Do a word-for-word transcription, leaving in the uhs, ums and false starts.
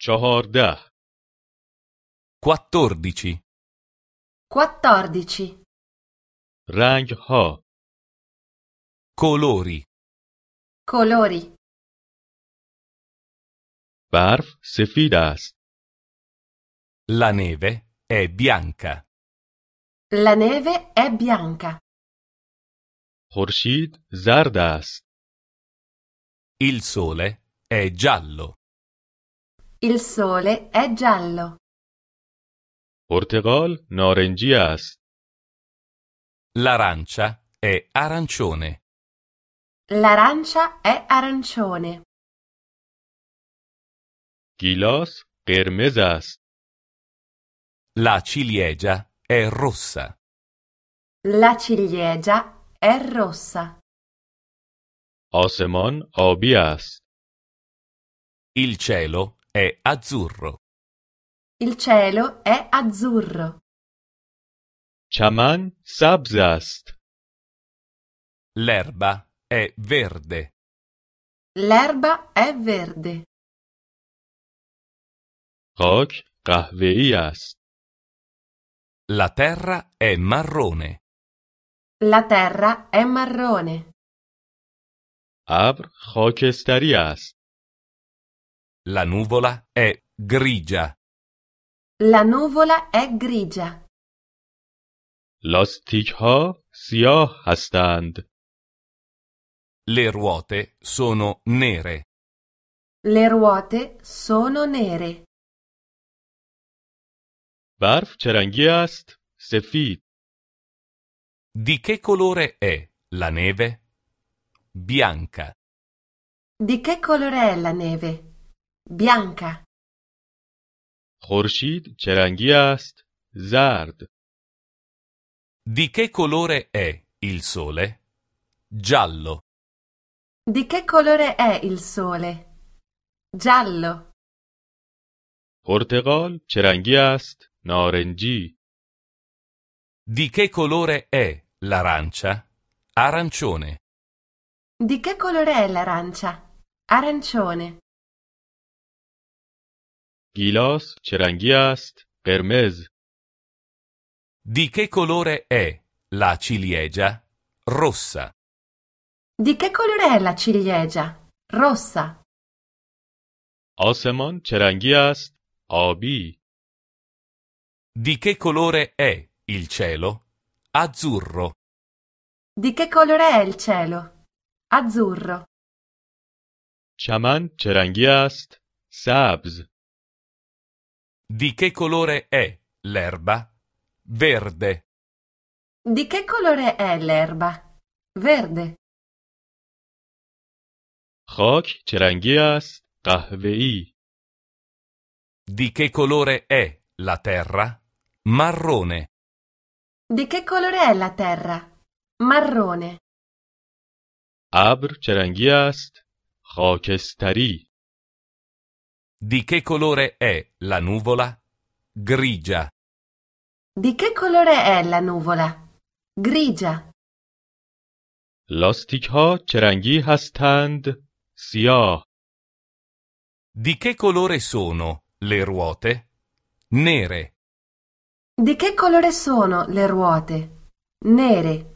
چهارده. quattordici, quattordici, رنگ ها. colori, colori. برف سفید است. la neve è bianca, La neve è bianca. خورشید زرد است. il sole è giallo, Il sole è giallo. پرتقال نارنجی است. l'arancia è arancione, L'arancia è arancione. گیلاس قرمز است. la ciliegia è rossa, La ciliegia è rossa. آسمان آبی است. il cielo è azzurro, Il cielo è azzurro. چمن سبز است. l'erba è verde, L'erba è verde. خاک قهوه‌ای است. la terra è marrone, La terra è marrone. ابر خاکستری است. la nuvola è grigia, La nuvola è grigia. لاستیک ها سیاه هستند. le ruote sono nere, Le ruote sono nere. برف چه رنگی است؟ سفید. di che colore è la neve? Bianca. Di che colore è la neve? Bianca. خورشید چه رنگی است؟ زرد. Di che colore è il sole? Giallo. Di che colore è il sole? Giallo. پرتقال چه رنگی است؟ نارنجی. Di che colore è l'arancia? Arancione. Di che colore è l'arancia? Arancione. گیلاس چه رنگی است؟ قرمز. Di che colore è la ciliegia? Rossa. Di che colore è la ciliegia? Rossa. آسمان چه رنگی است؟ آبی. Di che colore è il cielo? Azzurro. Di che colore è il cielo? Azzurro. چمن چه رنگی است؟ سبز. Di che colore è l'erba? Verde. Di che colore è l'erba? Verde. خاک چه رنگی است؟ قهوه‌ای. Di che colore è la terra? Marrone. Di che colore è la terra? Marrone. ابر چه رنگی است؟ خاکستری. Di che colore è la nuvola? Grigia. Di che colore è la nuvola? Grigia. لاستیک ها چه رنگی هستند؟ سیاه. Di che colore sono le ruote? Nere. Di che colore sono le ruote? Nere.